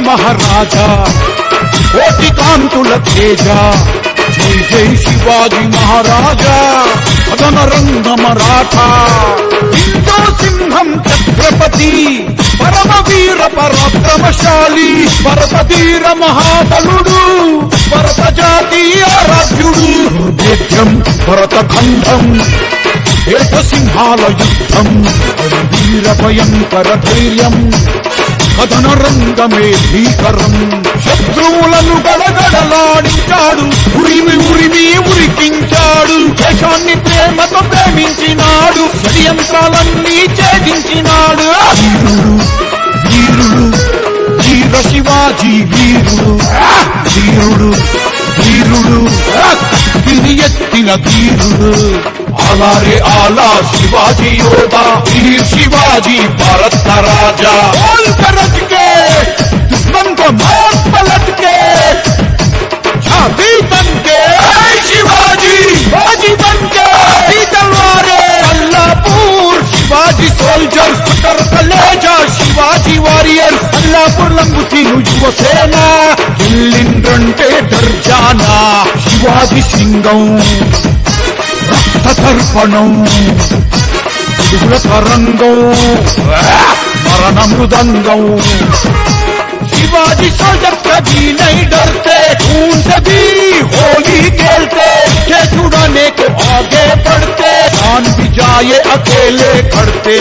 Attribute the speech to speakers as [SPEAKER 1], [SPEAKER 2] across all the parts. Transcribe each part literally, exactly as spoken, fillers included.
[SPEAKER 1] మహారాజా కోటి కాంతుల తేజ జై జై శివాజీ మహారాజా కథన రంగ మరాఠా హిందూ సింహం ఛత్రపతి పరమవీర పరాక్రమశాలి భరతధీర మహాబలుడు భరత జాతి ఆరాధ్యుడు దుర్భేద్యం భరతఖండం ఏక సింహాల యుద్ధం వీర భయంకర ధైర్యం కథన రంగమే భీకరం శత్రువులను గడగడలాడించాడు ఉరిమి ఉరిమి ఉరికించాడు దేశాన్ని ప్రేమతో ప్రేమించినాడు షడ్యంత్రాలన్నీ ఛేదించినాడు వీరుడు వీరుడు వీర శివాజీ వీరుడు వీరుడు వీరుడు తిని ఎత్తిన ధీరుడు आला रे आला शिवाजी योद्धा वीर शिवाजी भारत का राजा बोल गरज के दुश्मन को मार पलट के छाती बन के शिवाजी बाजी बन के तलवारे अल्लाहपुर शिवाजी सोल्जर्स कटर कलेजा शिवाजी वारियर्स अल्लाहपुर लंबुतीनु युव सेना गिल्लिंद्रंटे डर जाना शिवाजी सिंगम తర్పణం దిగుల తరంగం మరణ మృదంగం शिवाजी सोल्जर कभी नहीं डरते खून से भी होली खेलते के छुड़ाने को आगे बढ़ते जान भी जाए अकेले खड़ते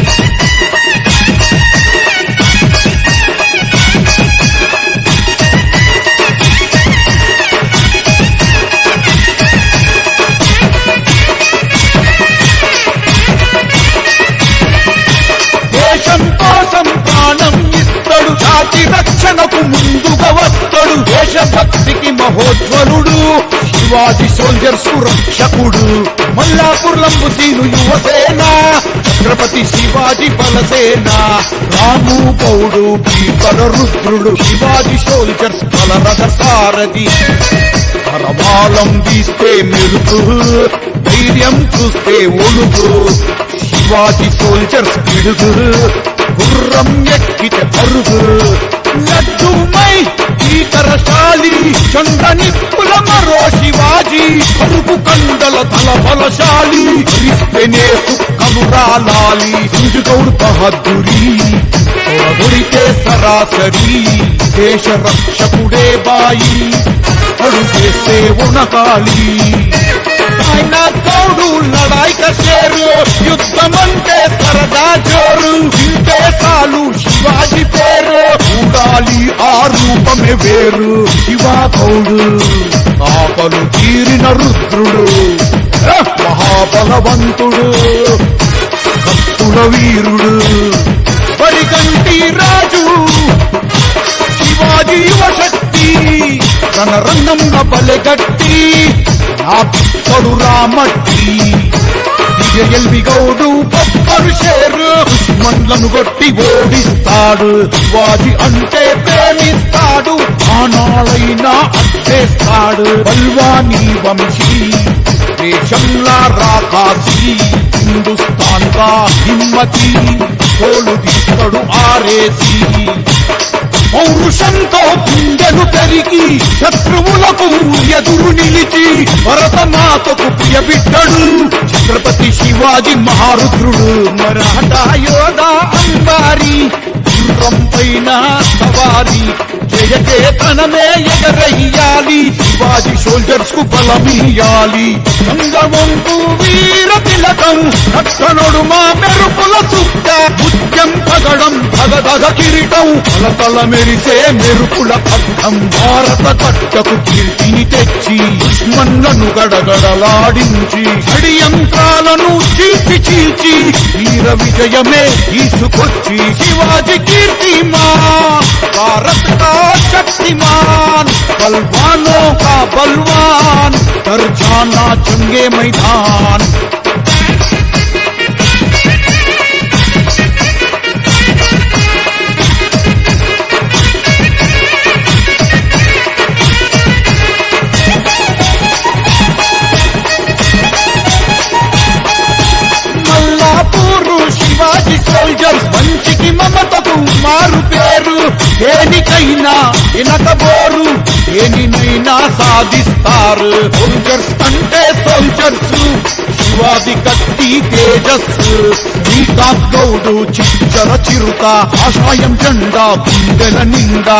[SPEAKER 1] రక్షణకు ముందుగా వస్తాడు దేశభక్తికి మహోజ్వలుడు శివాజీ సోల్జర్స్ రక్షకుడు మల్లాపూర్ లంబుతీను యువసేన ఛత్రపతి శివాజీ బలసేన రాము గౌడు భీకర రుద్రుడు శివాజీ సోల్జర్స్ బలరథ సారథి పరమాలం తీస్తే మెరుగు ధైర్యం చూస్తే ఒలుగు శివాజీ సోల్జర్స్ పిడుగు గుర్రం ఎక్కితే పరుగు లడ్డుమై భీకరశాలి చంద్ర నిప్పుల మరో శివాజీ పరుగు కండల తల బలశాలి క్రిస్తెనే సుక్కలు రాలాలి గౌడ్ బహదూరి తొడగొడితే సరాసరి దేశ రక్షకుడే బాయి అడుగేస్తే ఉనకాలి ఆయన గౌడు లడాయి కసేరు యుద్ధమంటే సరదా జోరు ఇంటే సాలు శివాజీ పేరు చూడాలి ఆ రూపమే వేరు శివా గౌడు ఆపలు తీరిన రుద్రుడు మహాబలవంతుడు కత్తుల వీరుడు పరిగంటి రాజు శివాజీ యువశక్తి తన రంగంన బలెగట్టి నా పిత్తడు రామట్టి ఎల్వి గౌడు బొబ్బరు షేరు దుష్మన్లను కొట్టి ఓడిస్తాడు శివాజీ అంటే ప్రేమిస్తాడు ఆనాళ్ళైనా అడ్డేస్తాడు బల్వానీ వంశీ దేశంలా రాకాసి హిందుస్థాన్ కా హిమ్మతి తోలు తీస్తాడు ఆరేసి పౌరుషంతో గుండెలు పెరిగి శత్రువులకు ఎదురు నిలిచి భరతమాతకు ప్రియబిడ్డడు ఛత్రపతి శివాజీ మహారుద్రుడు మరాఠా యోధా అంబారి గుర్రం పైన సవారి జయ చేతనమే ఎగరయ్యాలి శివాజీ సోల్జర్స్ కు బలమియాలి సంగవంకు వీర తిలకం రక్షణుడు మా మెరుపుల సుక్క ముత్యం పగడం భగదగ కిరీటం తలతల మెరిసే మెరుపుల ఖడ్గం భారత కట్టకు కీర్తిని తెచ్చి దుష్మన్లను గడగడలాడించి షడ్యంత్రాలను చీల్చి చీల్చి వీర విజయమే తీసుకొచ్చి శివాజీ కీర్తిమా భారత్ కా शक्तिमान बलवानों का बलवान कर जाना जंगे मैदान మల్లాపూర్ శివాజీ సోల్జర్స్ మంచికి మమతకు మార్ మారు పేరు దేనికైనా వెనకబోరు దేనినైనా సాధిస్తారు సోల్జర్స్ అంటే సోల్జర్స్ శివాజీ కత్తి తేజస్సు శ్రీకాంత్ గౌడు చిచ్చర చిరుత ఆశాయం జెండా గుండెల నిండా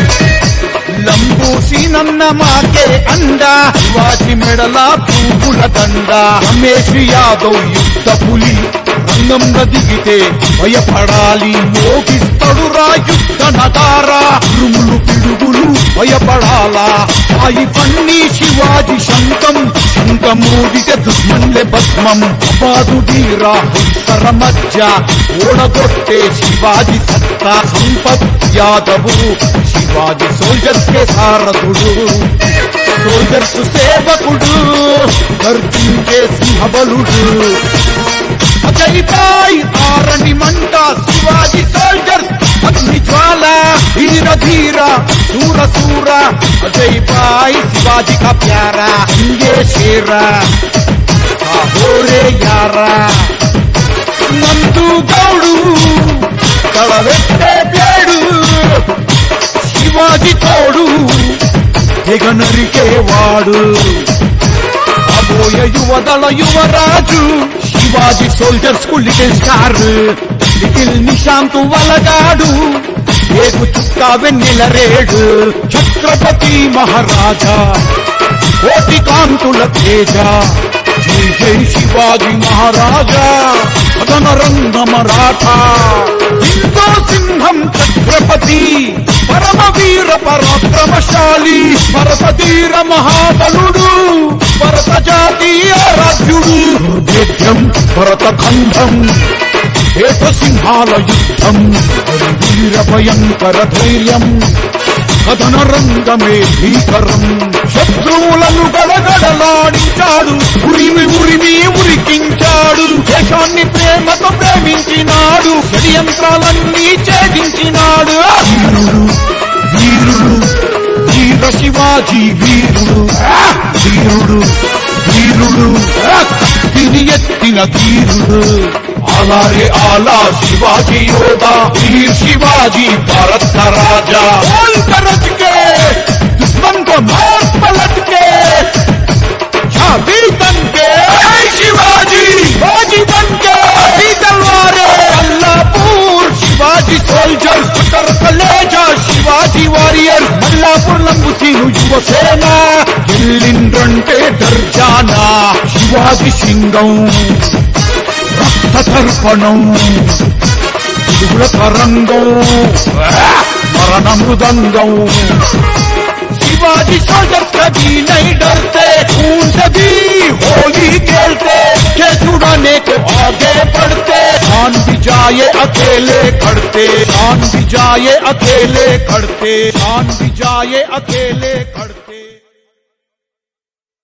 [SPEAKER 1] లంబూసి నన్న మాకే అండా శివాజీ మెడల పూపుల దండ రమేష్ యాదవ్ యుద్ధ పులి రంగంలో దిగితే భయపడాలి మోగిస్తడురా యుద్ధ నగారా ఉరుములు పిడుగులు భయపడాలా సాయి పన్ని శివాజీ శంఖం శంఖమూడితే దుష్మన్లే భస్మం అపాదుడీరా హంసర మధ్య ఓడగొట్టే శివాజీ సత్తా సంపత్ యాదవ్ శివాజీ సోల్జర్స్ కే సారథుడు సోల్జర్స్ సేవకుడు గర్జించే సింహబలుడు అజయ్ బాయ్ ఆరణి మంట శివాజీ సోల్జర్స్ అగ్ని జ్వాల ధీర ధీర సూర సూర అజయ్ బాయ్ శివాజీ కా ప్యారా ఇంగే షేరా కాహోరే యారా నందు గౌడు తలవెట్టే బ్లేడు శివాజీ తోడు తెగ నరికేవాడు అబోయ యువదళ యువరాజు శివాజీ సోల్జర్స్ కు లిటిల్ స్టార్ లిటిల్ నిశాంతు వలగాడు ఏకు చుక్క వెన్నెల రేడు ఛత్రపతి మహారాజా కోటి కాంతుల తేజ జై జై శివాజీ మహారాజా అదన రంగ మరాఠా హిందూ సింహం ఛత్రపతి పరమవీర పరాక్రమశాలి భరతధీర మహాబలుడు భరత జాతీయ రాజ్యుడు దుర్భేద్యం భరత ఖండం ఏక సింహాల యుద్ధం వీర భయంకర ధైర్యం కథన రంగమే భీకరం శత్రువులను గడగడలాడించాడు ఉరిమి ఉరిమి ఉరికించాడు దేశాన్ని ప్రేమతో ప్రేమించినాడు షడ్యంత్రాలన్నీ ఛేదించినాడు వీరుడు వీరుడు వీర శివాజీ వీరుడు వీరుడు వీరుడు కత్తిని ఎత్తిన ధీరుడు आला रे आला शिवाजी योदा वीर शिवाजी भारत का राजा बोल गरज के दुश्मन को मार पलट के छाती बन के शिवाजी बाजी बन के तलवारे अल्लाहपुर शिवाजी सोल्जर्स कर कलेजा शिवाजी वारियर मल्लापुर लंबुसीनु युव सेना गिल्लिंड्रंटे डर जाना शिवाजी सिंगम రక్త తర్పణం పిడుగుల తరంగం మరణ మృదంగం शिवाजी सोल्जर्स कभी नहीं डरते खून से भी होली खेलते के छुड़ाने के आगे बढ़ते जान भी जाए अकेले खड़ते जान भी जाए अकेले खड़ते जान भी जाए अकेले खड़ते